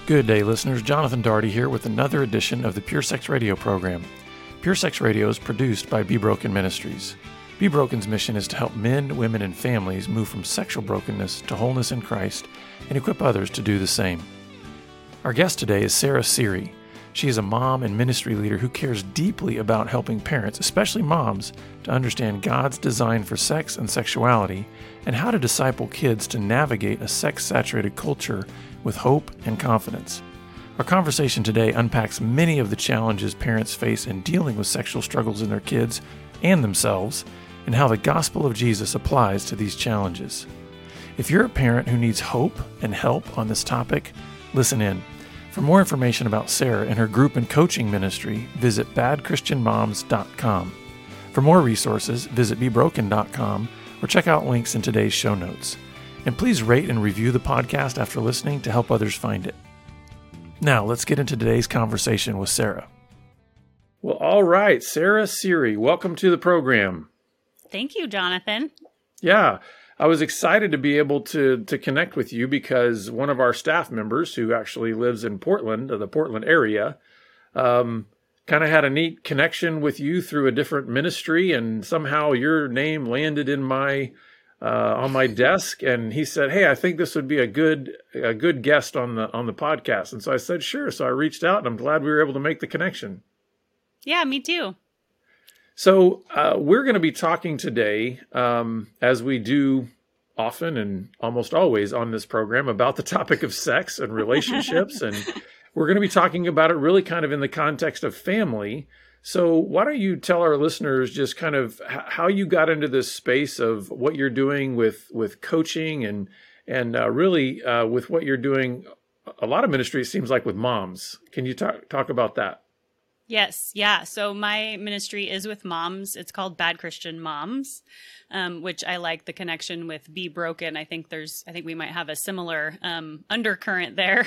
Good day, listeners. Jonathan Daugherty here with another edition of the Pure Sex Radio program. Pure Sex Radio is produced by Be Broken Ministries. Be Broken's mission is to help men, women, and families move from sexual brokenness to wholeness in Christ and equip others to do the same. Our guest today is Sarah Seary. She is a mom and ministry leader who cares deeply about helping parents, especially moms, to understand God's design for sex and sexuality and how to disciple kids to navigate a sex-saturated culture with hope and confidence. Our conversation today unpacks many of the challenges parents face in dealing with sexual struggles in their kids and themselves, and how the gospel of Jesus applies to these challenges. If you're a parent who needs hope and help on this topic, listen in. For more information about Sarah and her group and coaching ministry, visit badchristianmoms.com. For more resources, visit bebroken.com or check out links in today's show notes. And please rate and review the podcast after listening to help others find it. Now, let's get into today's conversation with Sarah. Well, all right, Sarah Seary, welcome to the program. Thank you, Jonathan. Yeah, I was excited to be able to connect with you because one of our staff members who actually lives in Portland, the Portland area, kind of had a neat connection with you through a different ministry, and somehow your name landed in my on my desk, and he said, "Hey, I think this would be a good guest on the podcast." And so I said, "Sure." So I reached out, and I'm glad we were able to make the connection. Yeah, me too. So we're going to be talking today, as we do often and almost always on this program, about the topic of sex and relationships, and we're going to be talking about it really kind of in the context of family. So why don't you tell our listeners just kind of how you got into this space of what you're doing with coaching and really with what you're doing, a lot of ministry, it seems like, with moms. Can you talk about that? Yes. Yeah. So my ministry is with moms. It's called Bad Christian Moms, which I like the connection with Be Broken. I think we might have a similar undercurrent there.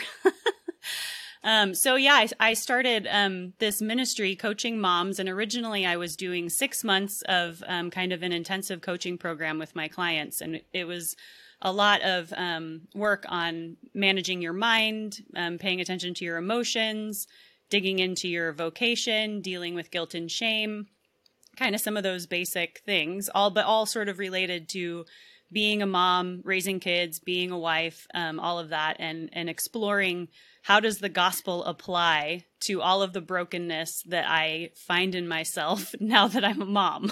I started this ministry coaching moms, and originally I was doing 6 months of kind of an intensive coaching program with my clients, and it was a lot of work on managing your mind, paying attention to your emotions, digging into your vocation, dealing with guilt and shame, kind of some of those basic things, all sort of related to being a mom, raising kids, being a wife, all of that, and exploring how does the gospel apply to all of the brokenness that I find in myself now that I'm a mom.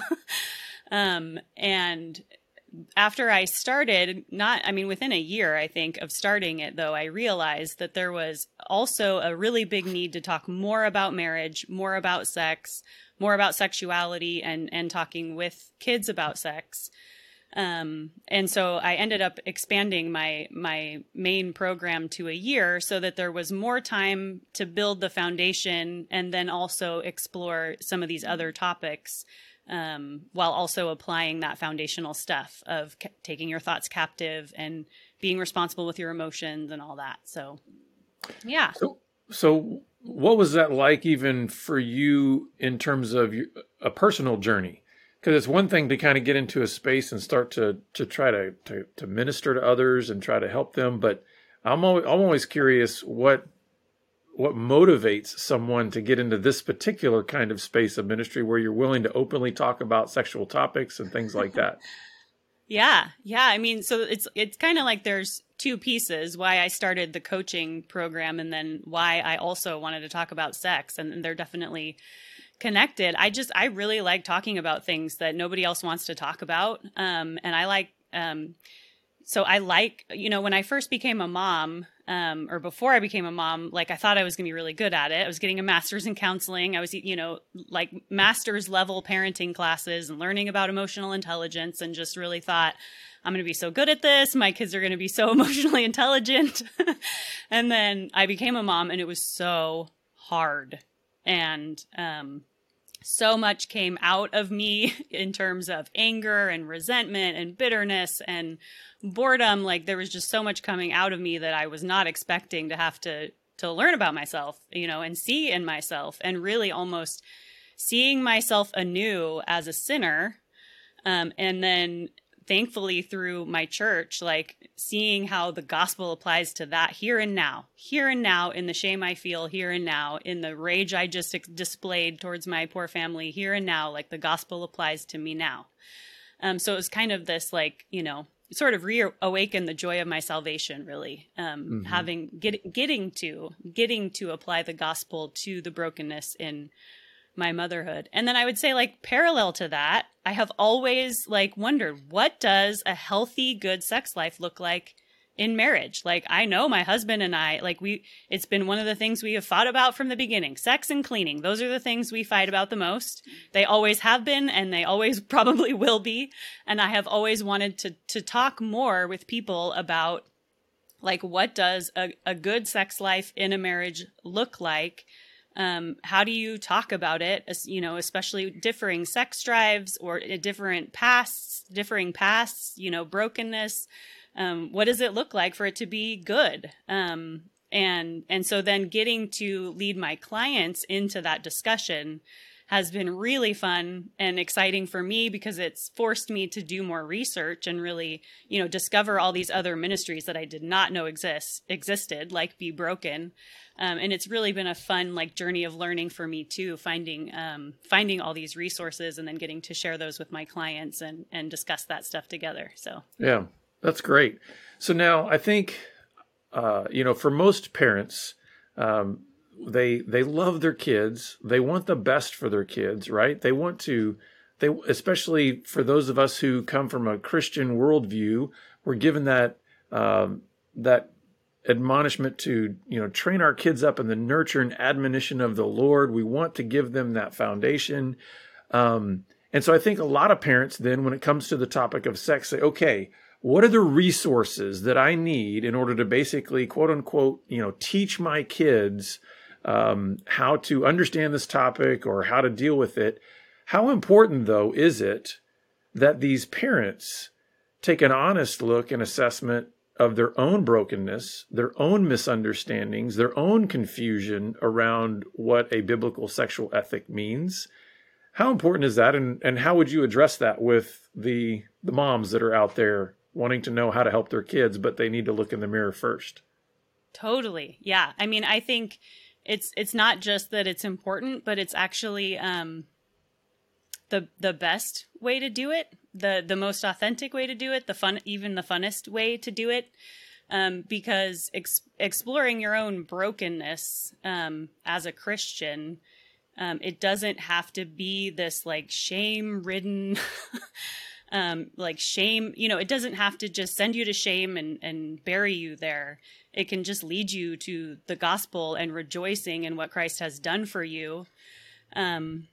And after I started, within a year, I think, of starting it, though, I realized that there was also a really big need to talk more about marriage, more about sex, more about sexuality, and talking with kids about sex. And so I ended up expanding my main program to a year so that there was more time to build the foundation and then also explore some of these other topics, while also applying that foundational stuff of taking your thoughts captive and being responsible with your emotions and all that. So, yeah. So what was that like even for you in terms of a personal journey? Because it's one thing to kind of get into a space and start to try to minister to others and try to help them. But I'm always curious what motivates someone to get into this particular kind of space of ministry where you're willing to openly talk about sexual topics and things like that. Yeah. I mean, so it's kind of like there's two pieces, why I started the coaching program and then why I also wanted to talk about sex. And they're definitely connected. I really like talking about things that nobody else wants to talk about. And I like, when I first became a mom, or before I became a mom, like I thought I was going to be really good at it. I was getting a master's in counseling. I was, like master's level parenting classes and learning about emotional intelligence, and just really thought, I'm going to be so good at this. My kids are going to be so emotionally intelligent. And then I became a mom, and it was so hard. And, so much came out of me in terms of anger and resentment and bitterness and boredom. Like there was just so much coming out of me that I was not expecting to have to learn about myself, and see in myself, and really almost seeing myself anew as a sinner. And then thankfully through my church, like seeing how the gospel applies to that here and now, in the shame I feel here and now, in the rage I just displayed towards my poor family here and now, like the gospel applies to me now. So it was kind of this, like, sort of reawaken the joy of my salvation, really, getting to apply the gospel to the brokenness in my motherhood. And then I would say, like, parallel to that, I have always like wondered, what does a healthy, good sex life look like in marriage? Like, I know my husband and I, like, it's been one of the things we have fought about from the beginning. Sex and cleaning. Those are the things we fight about the most. They always have been, and they always probably will be. And I have always wanted to talk more with people about, like, what does a good sex life in a marriage look like? How do you talk about it? Especially differing sex drives or differing pasts, brokenness. What does it look like for it to be good? And so then getting to lead my clients into that discussion has been really fun and exciting for me, because it's forced me to do more research and really, discover all these other ministries that I did not know existed, like Be Broken. And it's really been a fun, like, journey of learning for me too, finding all these resources and then getting to share those with my clients and discuss that stuff together. So yeah, that's great. So now I think, for most parents, they love their kids. They want the best for their kids, right? They especially for those of us who come from a Christian worldview, we're given that admonishment to, train our kids up in the nurture and admonition of the Lord. We want to give them that foundation. And so I think a lot of parents then, when it comes to the topic of sex, say, okay, what are the resources that I need in order to basically, quote unquote, teach my kids how to understand this topic or how to deal with it? How important, though, is it that these parents take an honest look and assessment of their own brokenness, their own misunderstandings, their own confusion around what a biblical sexual ethic means? How important is that? And how would you address that with the moms that are out there wanting to know how to help their kids, but they need to look in the mirror first? Totally. Yeah. I mean, I think it's not just that it's important, but it's actually the best way to do it, the most authentic way to do it, even the funnest way to do it, because exploring your own brokenness as a Christian, it doesn't have to be this, like, shame-ridden, like shame. It doesn't have to just send you to shame and bury you there. It can just lead you to the gospel and rejoicing in what Christ has done for you. And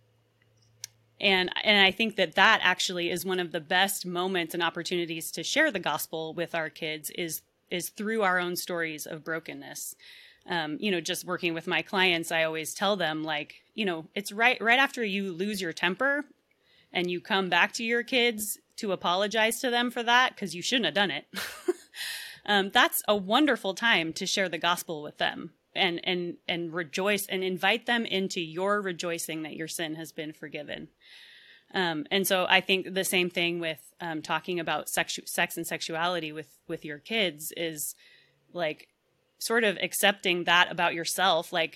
I think that actually is one of the best moments and opportunities to share the gospel with our kids is through our own stories of brokenness. Just working with my clients, I always tell them, like, it's right after you lose your temper and you come back to your kids to apologize to them for that, because you shouldn't have done it. That's a wonderful time to share the gospel with them and rejoice and invite them into your rejoicing that your sin has been forgiven. And so I think the same thing with talking about sex and sexuality with your kids is, like, sort of accepting that about yourself. Like,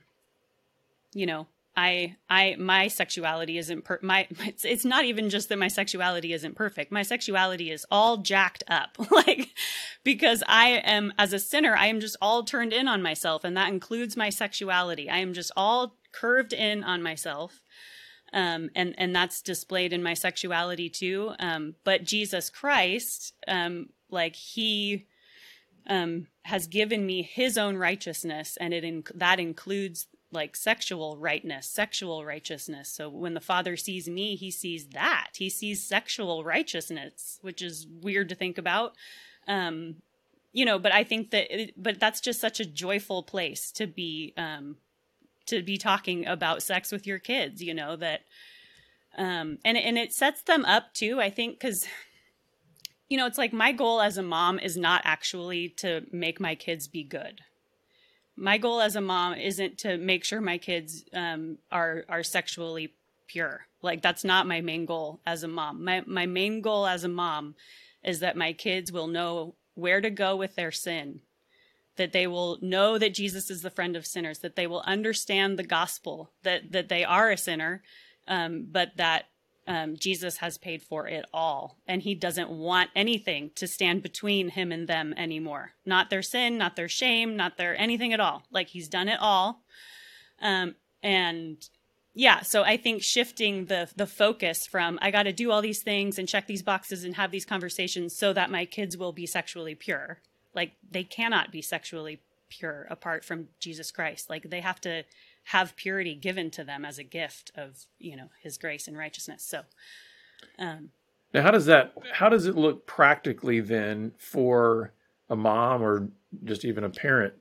my sexuality isn't it's not even just that my sexuality isn't perfect. My sexuality is all jacked up, like, because I am, as a sinner, I am just all turned in on myself. And that includes my sexuality. I am just all curved in on myself. And that's displayed in my sexuality too. But Jesus Christ, he has given me his own righteousness, and that includes, like, sexual righteousness. So when the Father sees me, he sees that. He sees sexual righteousness, which is weird to think about. But I think but that's just such a joyful place to be talking about sex with your kids, that, and it sets them up too, I think, because, it's like my goal as a mom is not actually to make my kids be good. My goal as a mom isn't to make sure my kids are sexually pure. Like, that's not my main goal as a mom. My main goal as a mom is that my kids will know where to go with their sin, that they will know that Jesus is the friend of sinners, that they will understand the gospel, that they are a sinner, but that Jesus has paid for it all. And he doesn't want anything to stand between him and them anymore. Not their sin, not their shame, not their anything at all. Like, he's done it all. And yeah, so I think shifting the focus from, I got to do all these things and check these boxes and have these conversations so that my kids will be sexually pure. Like, they cannot be sexually pure apart from Jesus Christ. Like, they have to have purity given to them as a gift of, his grace and righteousness. So, now how does it look practically then for a mom or just even a parent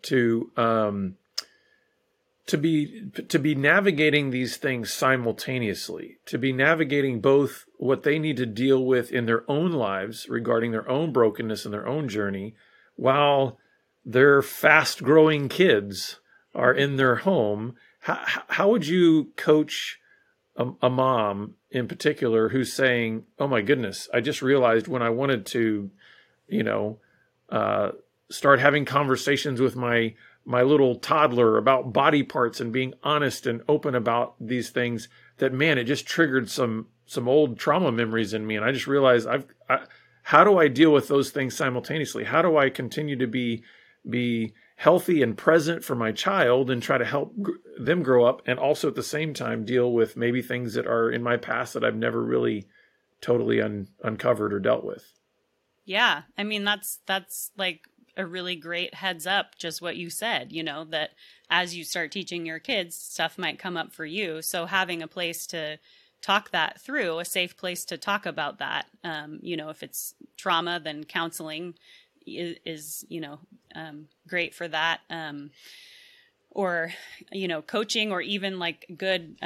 to be navigating these things simultaneously, to be navigating both what they need to deal with in their own lives regarding their own brokenness and their own journey, while their fast-growing kids are in their home? How would you coach a mom in particular who's saying, "Oh my goodness, I just realized when I wanted to, start having conversations with my little toddler about body parts and being honest and open about these things, that, man, it just triggered some old trauma memories in me. And I just realized how do I deal with those things simultaneously? How do I continue to be healthy and present for my child and try to help them grow up, and also at the same time deal with maybe things that are in my past that I've never really totally uncovered or dealt with?" Yeah. I mean, that's like a really great heads up, just what you said, that as you start teaching your kids, stuff might come up for you. So having a place to talk that through, a safe place to talk about that, if it's trauma, then counseling is great for that. Or, coaching, or even like good,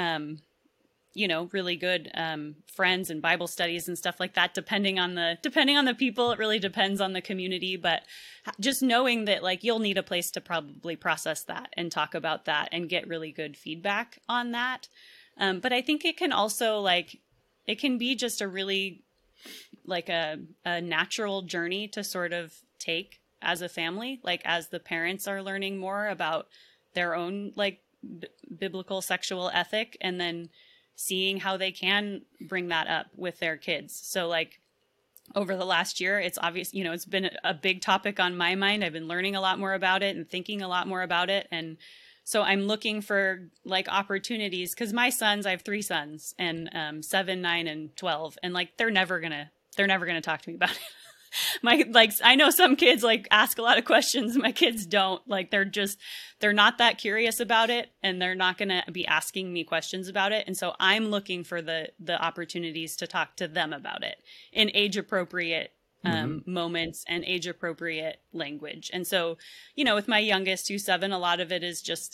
really good friends and Bible studies and stuff like that, depending on the people. It really depends on the community, but just knowing that, like, you'll need a place to probably process that and talk about that and get really good feedback on that. But I think it can also, it can be just a really, a natural journey to sort of take as a family, like, as the parents are learning more about their own, biblical sexual ethic, and then seeing how they can bring that up with their kids. So, over the last year, it's obvious, it's been a big topic on my mind. I've been learning a lot more about it and thinking a lot more about it. And so I'm looking for opportunities, because I have 3 sons, and 7, 9, and 12. And they're never going to talk to me about it. I know some kids ask a lot of questions. My kids don't. They're not that curious about it, and they're not going to be asking me questions about it. And so I'm looking for the opportunities to talk to them about it in age appropriate moments and age appropriate language. And so, with my youngest, who's 7, a lot of it is just,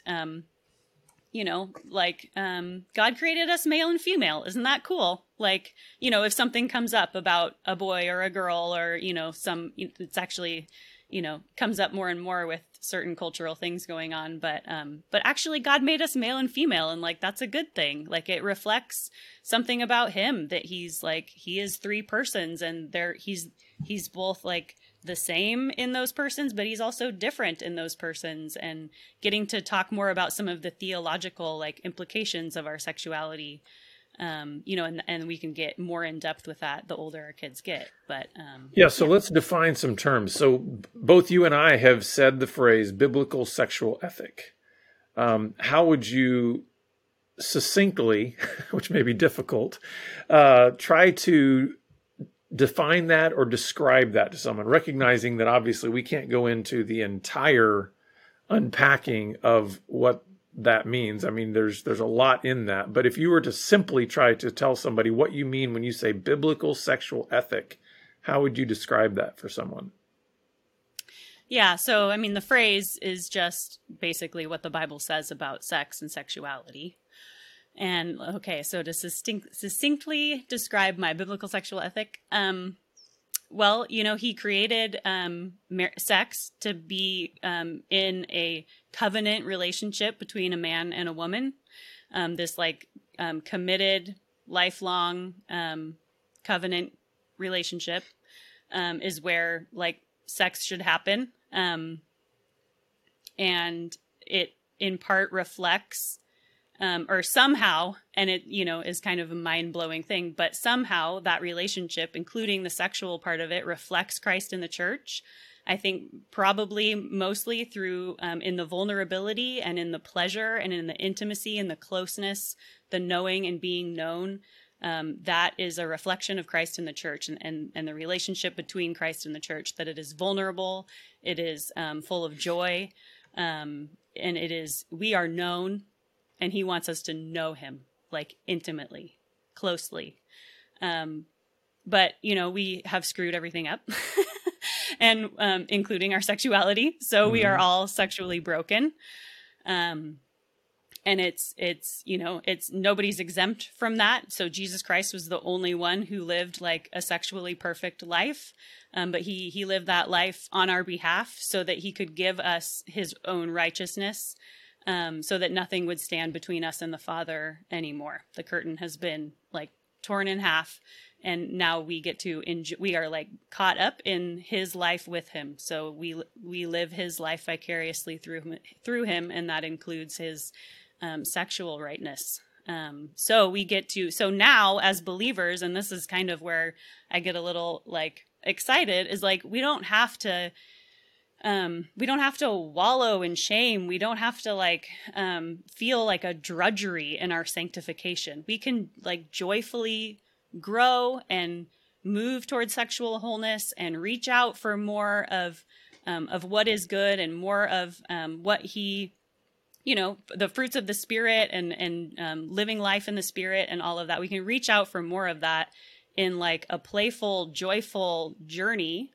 God created us male and female. Isn't that cool? If something comes up about a boy or a girl, or, it's actually, comes up more and more with certain cultural things going on. But actually God made us male and female, and that's a good thing. It reflects something about him, that he's he is 3 persons, and he's both the same in those persons, but he's also different in those persons, and getting to talk more about some of the theological implications of our sexuality. And we can get more in depth with that the older our kids get. But let's define some terms. So both you and I have said the phrase biblical sexual ethic. How would you succinctly, which may be difficult, try to define that or describe that to someone, recognizing that obviously we can't go into the entire unpacking of what that means? I mean, there's a lot in that, but if you were to simply try to tell somebody what you mean when you say biblical sexual ethic, how would you describe that for someone? Yeah, so I mean, the phrase is just basically what the Bible says about sex and sexuality. And okay, so to succinctly describe my biblical sexual ethic, well, he created sex to be in a covenant relationship between a man and a woman. This committed, lifelong covenant relationship is where like sex should happen. And it in part reflects or somehow, and it, is kind of a mind-blowing thing, but somehow that relationship, including the sexual part of it, reflects Christ in the church. I think probably mostly through in the vulnerability and in the pleasure and in the intimacy and the closeness, the knowing and being known. That is a reflection of Christ in the church and the relationship between Christ and the church, that it is vulnerable, it is full of joy, and we are known, and he wants us to know him like intimately, closely. But, we have screwed everything up and including our sexuality. So we are all sexually broken. And it's nobody's exempt from that. So Jesus Christ was the only one who lived like a sexually perfect life. But he lived that life on our behalf so that he could give us his own righteousness, so that nothing would stand between us and the Father anymore. The curtain has been like torn in half, and now we get to we are like caught up in his life with him. So we live his life vicariously through him, and that includes his sexual rightness. So now as believers, and this is kind of where I get a little like excited, is like we don't have to wallow in shame. We don't have to like feel like a drudgery in our sanctification. We can like joyfully grow and move towards sexual wholeness and reach out for more of what is good and more of what he, the fruits of the Spirit and living life in the Spirit and all of that. We can reach out for more of that in like a playful, joyful journey.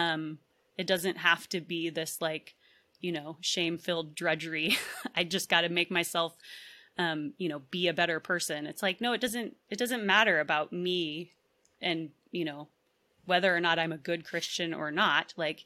It doesn't have to be this like, shame-filled drudgery. I just got to make myself, be a better person. It's like, no, it doesn't matter about me and, whether or not I'm a good Christian or not. Like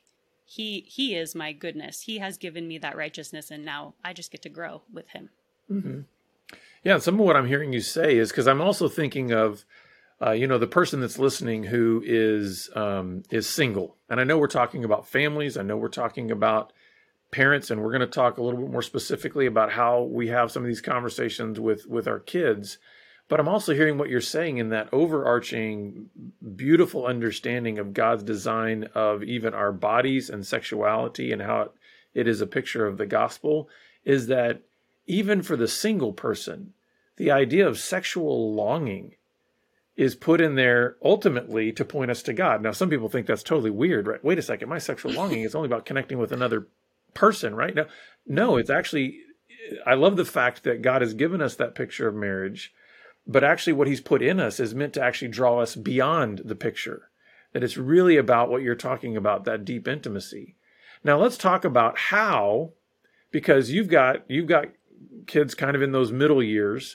he is my goodness. He has given me that righteousness, and now I just get to grow with him. Mm-hmm. Yeah. Some of what I'm hearing you say is because I'm also thinking of, the person that's listening who is single. And I know we're talking about families. I know we're talking about parents, and we're going to talk a little bit more specifically about how we have some of these conversations with our kids. But I'm also hearing what you're saying in that overarching, beautiful understanding of God's design of even our bodies and sexuality and how it is a picture of the gospel, is that even for the single person, the idea of sexual longing is put in there ultimately to point us to God. Now, some people think that's totally weird, right? Wait a second, my sexual longing is only about connecting with another person, right? No, it's actually, I love the fact that God has given us that picture of marriage, but actually what he's put in us is meant to actually draw us beyond the picture, that it's really about what you're talking about, that deep intimacy. Now, let's talk about how, because you've got kids kind of in those middle years.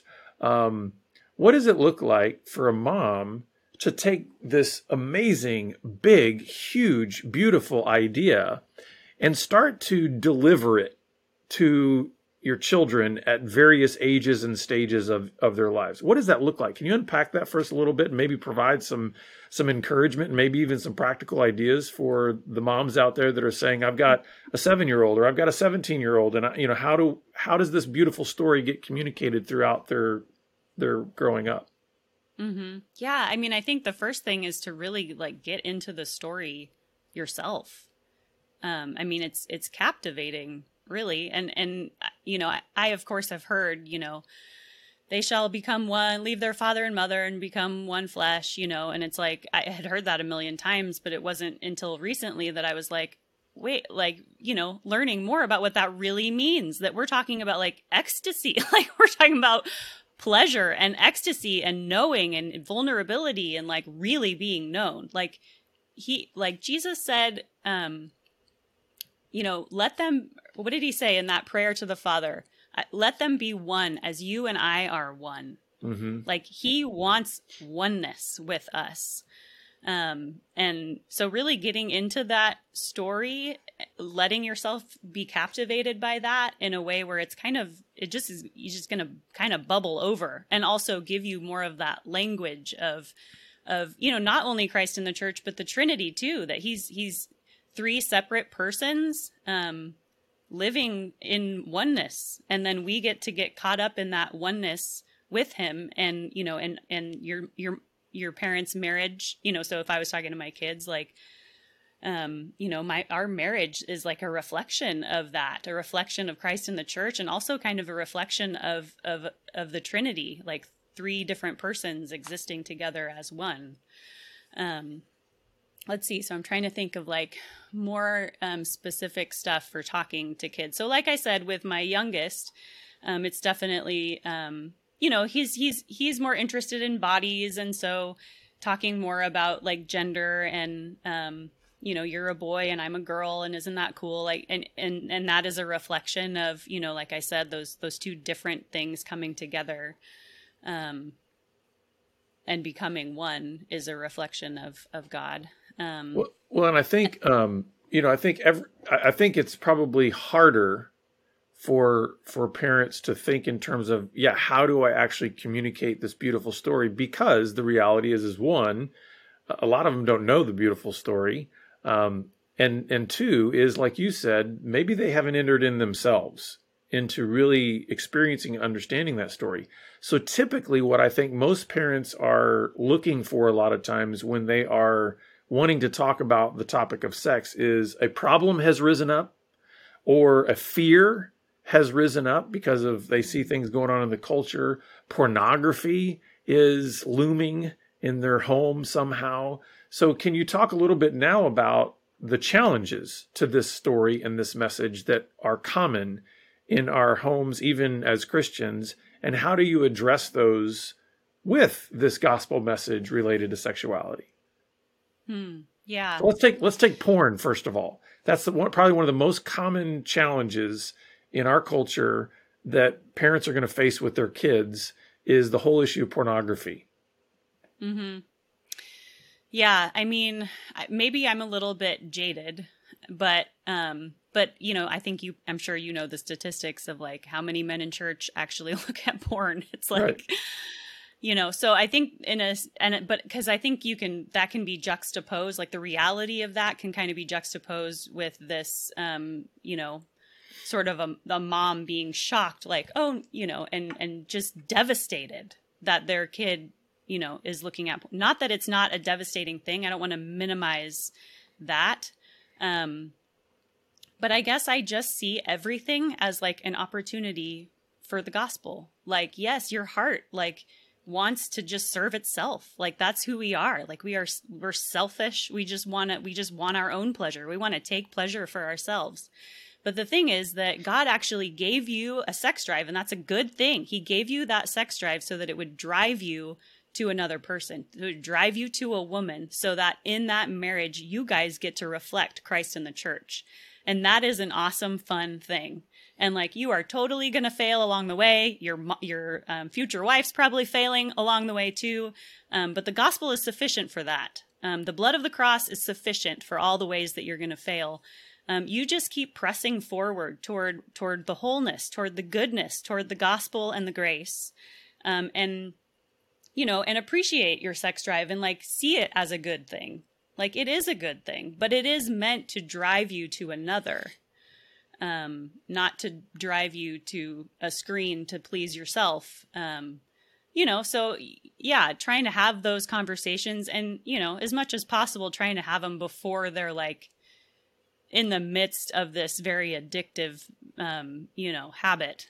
What does it look like for a mom to take this amazing, big, huge, beautiful idea and start to deliver it to your children at various ages and stages of their lives? What does that look like? Can you unpack that for us a little bit and maybe provide some encouragement and maybe even some practical ideas for the moms out there that are saying, I've got a 7-year-old or I've got a 17-year-old, and how does this beautiful story get communicated throughout their growing up? Mm-hmm. Yeah. I mean, I think the first thing is to really like get into the story yourself. I mean, it's captivating, really. And I of course have heard, they shall become one, leave their father and mother and become one flesh, and it's like, I had heard that a million times, but it wasn't until recently that I was like, wait, like, learning more about what that really means, that we're talking about like ecstasy, like we're talking about pleasure and ecstasy and knowing and vulnerability and like really being known. Like Jesus said, let them, what did he say in that prayer to the Father? Let them be one as you and I are one. Mm-hmm. Like he wants oneness with us. And so really getting into that story, letting yourself be captivated by that in a way where it's kind of it just is, you're just going to kind of bubble over, and also give you more of that language of, not only Christ in the church, but the Trinity too, that he's three separate persons, living in oneness. And then we get caught up in that oneness with him, and, and your parents' marriage, so if I was talking to my kids, like, our marriage is like a reflection of that, a reflection of Christ in the church, and also kind of a reflection of the Trinity, like three different persons existing together as one. Let's see. So I'm trying to think of like more specific stuff for talking to kids. So like I said, with my youngest, it's definitely, he's more interested in bodies. And so talking more about like gender and, you're a boy and I'm a girl, and isn't that cool? Like, and that is a reflection of, like I said, those two different things coming together, and becoming one is a reflection of God. Well, and I think, I think it's probably harder for parents to think in terms of, how do I actually communicate this beautiful story? Because the reality is one, a lot of them don't know the beautiful story. And two is, like you said, maybe they haven't entered in themselves into really experiencing and understanding that story. So typically what I think most parents are looking for a lot of times when they are wanting to talk about the topic of sex is a problem has risen up, or a fear has risen up because of they see things going on in the culture. Pornography is looming in their home somehow. So can you talk a little bit now about the challenges to this story and this message that are common in our homes, even as Christians, and how do you address those with this gospel message related to sexuality? Yeah. So let's take porn first of all. That's probably one of the most common challenges in our culture that parents are going to face with their kids is the whole issue of pornography. Mm-hmm. Yeah, I mean, maybe I'm a little bit jaded, but I think I'm sure you know the statistics of like how many men in church actually look at porn. It's like, right. So I think but because I think that can be juxtaposed, like the reality of that can kind of be juxtaposed with this, sort of a mom being shocked, like, oh, and just devastated that their kid, is looking at, not that it's not a devastating thing. I don't want to minimize that. But I guess I just see everything as like an opportunity for the gospel. Like, yes, your heart like wants to just serve itself. Like that's who we are. Like we're selfish. We just want our own pleasure. We want to take pleasure for ourselves. But the thing is that God actually gave you a sex drive, and that's a good thing. He gave you that sex drive so that it would drive you to another person, it would drive you to a woman, so that in that marriage, you guys get to reflect Christ in the church. And that is an awesome, fun thing. And like, you are totally going to fail along the way. Your future wife's probably failing along the way too. But the gospel is sufficient for that. The blood of the cross is sufficient for all the ways that you're going to fail. You just keep pressing forward toward the wholeness, toward the goodness, toward the gospel and the grace. And appreciate your sex drive and like see it as a good thing. Like it is a good thing, but it is meant to drive you to another, not to drive you to a screen to please yourself. So yeah, trying to have those conversations and, as much as possible, trying to have them before they're like in the midst of this very addictive, habit.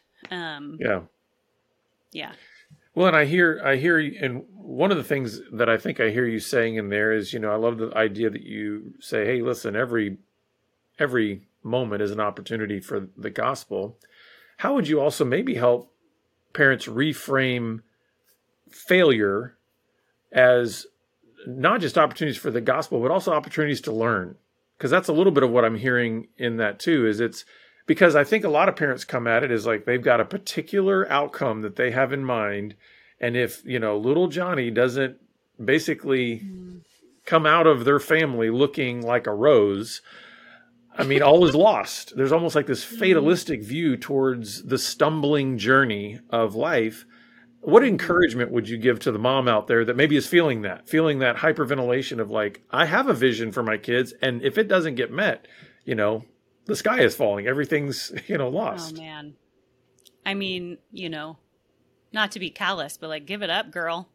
Yeah. Well, and I hear, and one of the things that I think I hear you saying in there is, I love the idea that you say, hey, listen, every moment is an opportunity for the gospel. How would you also maybe help parents reframe failure as not just opportunities for the gospel, but also opportunities to learn? Because that's a little bit of what I'm hearing in that too, is it's because I think a lot of parents come at it as like they've got a particular outcome that they have in mind. And if, little Johnny doesn't basically come out of their family looking like a rose, I mean, all is lost. There's almost like this fatalistic view towards the stumbling journey of life. What encouragement would you give to the mom out there that maybe is feeling that hyperventilation of like, I have a vision for my kids, and if it doesn't get met, the sky is falling. Everything's, lost. Oh, man. I mean, not to be callous, but like, give it up, girl.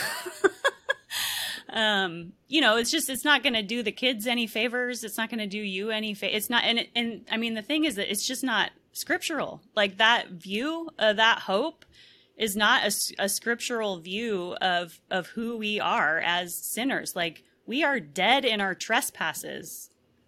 It's not going to do the kids any favors. It's not going to do you any it's not. And I mean, the thing is that it's just not scriptural. Like that view, that hope is not a scriptural view of who we are as sinners. Like we are dead in our trespasses,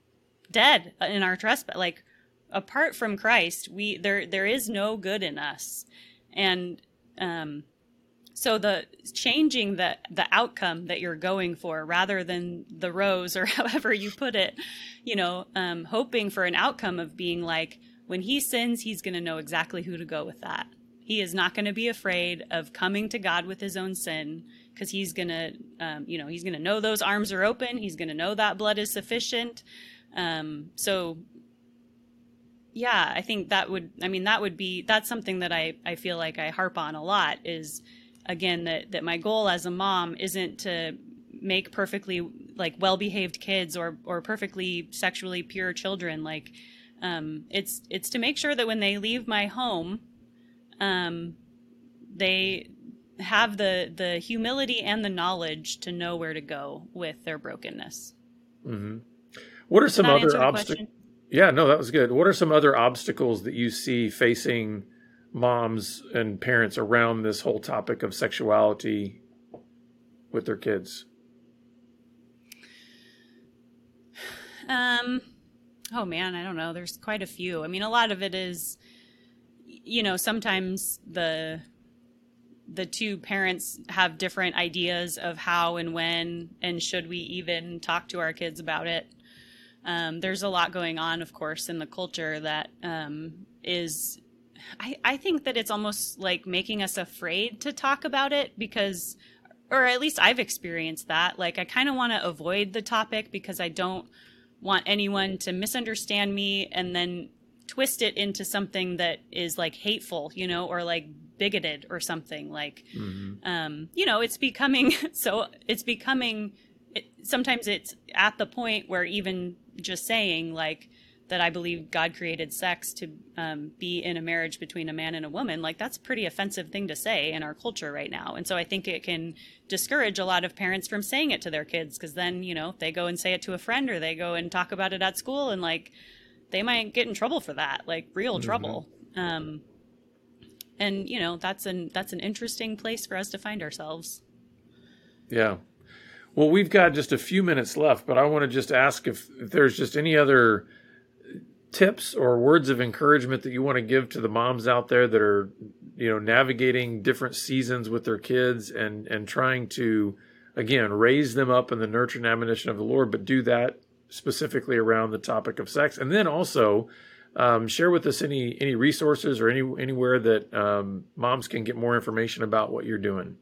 like apart from Christ, there is no good in us. And, so the changing the outcome that you're going for rather than the rose or however you put it, hoping for an outcome of being like, when he sins, he's going to know exactly who to go with that. He is not going to be afraid of coming to God with his own sin because he's going to, he's going to know those arms are open. He's going to know that blood is sufficient. So yeah, I think that's something that I feel like I harp on a lot is, again, that my goal as a mom isn't to make perfectly like well-behaved kids or perfectly sexually pure children. Like, it's to make sure that when they leave my home, they have the humility and the knowledge to know where to go with their brokenness. Mm-hmm. What are some other obstacles? Yeah, no, that was good. What are some other obstacles that you see facing moms and parents around this whole topic of sexuality with their kids? Oh man, I don't know. There's quite a few. I mean, a lot of it is, sometimes the two parents have different ideas of how and when and should we even talk to our kids about it. There's a lot going on, of course, in the culture that is, I think that it's almost like making us afraid to talk about it because, or at least I've experienced that. Like I kind of want to avoid the topic because I don't want anyone to misunderstand me and then twist it into something that is like hateful, or like bigoted or something like, sometimes it's at the point where even just saying like that I believe God created sex to be in a marriage between a man and a woman, like that's a pretty offensive thing to say in our culture right now. And so I think it can discourage a lot of parents from saying it to their kids because then, they go and say it to a friend or they go and talk about it at school and like they might get in trouble for that, like real trouble. And, that's an interesting place for us to find ourselves. Yeah. Well, we've got just a few minutes left, but I want to just ask if there's just any other tips or words of encouragement that you want to give to the moms out there that are, navigating different seasons with their kids and trying to, again, raise them up in the nurture and admonition of the Lord, but do that specifically around the topic of sex. And then also share with us any resources or anywhere that moms can get more information about what you're doing.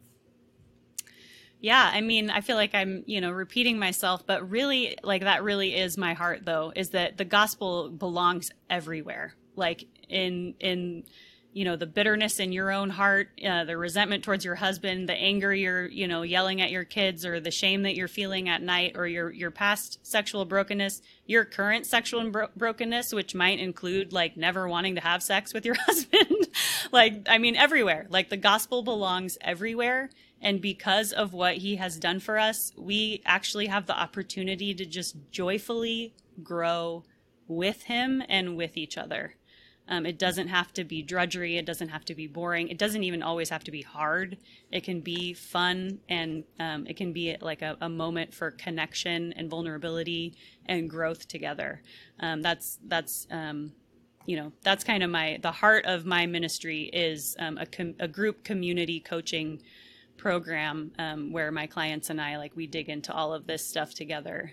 Yeah, I mean, I feel like I'm, repeating myself, but really, like, that really is my heart, though, is that the gospel belongs everywhere. Like, in the bitterness in your own heart, the resentment towards your husband, the anger you're, yelling at your kids, or the shame that you're feeling at night, or your past sexual brokenness, your current sexual brokenness, which might include, like, never wanting to have sex with your husband. Like, I mean, everywhere. Like, the gospel belongs everywhere. And because of what he has done for us, we actually have the opportunity to just joyfully grow with him and with each other. It doesn't have to be drudgery. It doesn't have to be boring. It doesn't even always have to be hard. It can be fun, and it can be like a moment for connection and vulnerability and growth together. That's kind of the heart of my ministry is a group community coaching program where my clients and I, we dig into all of this stuff together.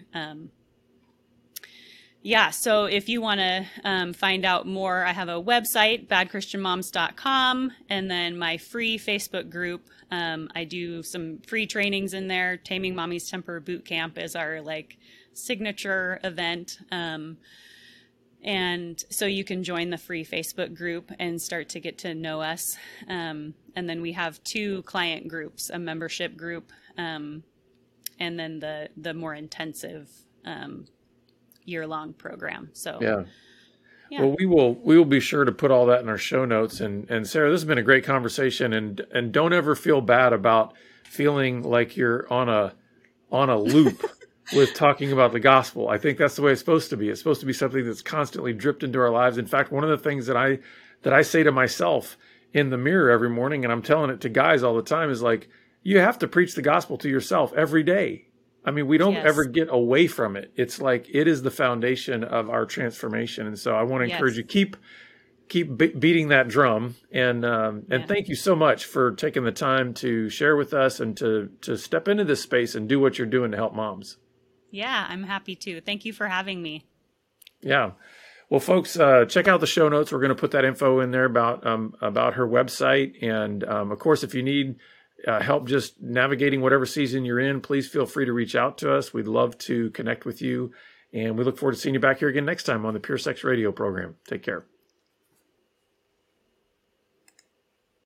So if you want to find out more, I have a website, badchristianmoms.com, and then my free Facebook group. I do some free trainings in there. Taming Mommy's Temper Boot Camp is our signature event. And so you can join the free Facebook group and start to get to know us. And then we have 2 client groups, a membership group, and then the more intensive year-long program. So yeah. Well, we will be sure to put all that in our show notes. And Sarah, this has been a great conversation. And don't ever feel bad about feeling like you're on a loop with talking about the gospel. I think that's the way it's supposed to be. It's supposed to be something that's constantly dripped into our lives. In fact, one of the things that I say to myself in the mirror every morning, and I'm telling it to guys all the time, is like, you have to preach the gospel to yourself every day. I mean, we don't ever get away from it. It's like, it is the foundation of our transformation. And so I want to encourage you, keep beating that drum. And thank you so much for taking the time to share with us and to step into this space and do what you're doing to help moms. Yeah, I'm happy to. Thank you for having me. Yeah. Well, folks, check out the show notes. We're going to put that info in there about her website. And of course, if you need help just navigating whatever season you're in, please feel free to reach out to us. We'd love to connect with you. And we look forward to seeing you back here again next time on the Pure Sex Radio program. Take care.